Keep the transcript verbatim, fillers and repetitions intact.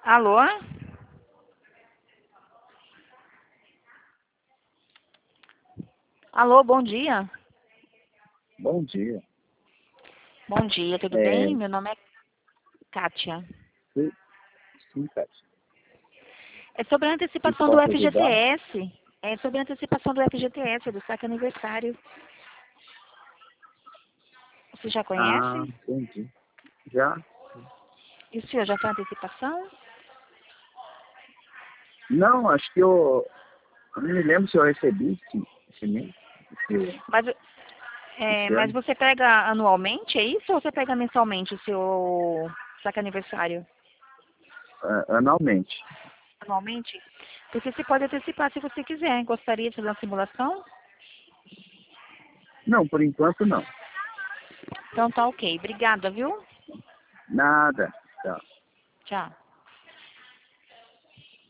Alô? Alô, bom dia. Bom dia. Bom dia, tudo É, bem? Meu nome é Kátia. sim, sim, Cátia. É sobre a O que antecipação do posso ajudar? F G T S. É sobre a antecipação do F G T S, do saque aniversário. Você já Ah, conhece? entendi. Já? E o senhor já fez a antecipação? Não, acho que eu, eu não me lembro se eu recebi esse, esse mês, esse, Mas, é, esse mas ano. você pega anualmente, é isso? Ou você pega mensalmente o seu saque aniversário? Ah, anualmente. Anualmente? Porque você pode antecipar se você quiser. Gostaria de fazer uma simulação? Não, por enquanto não. Então tá ok. Obrigada, viu? Nada. Tá. Tchau.